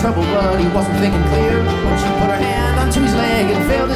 trouble, but he wasn't thinking clear when she put her hand onto his leg and felt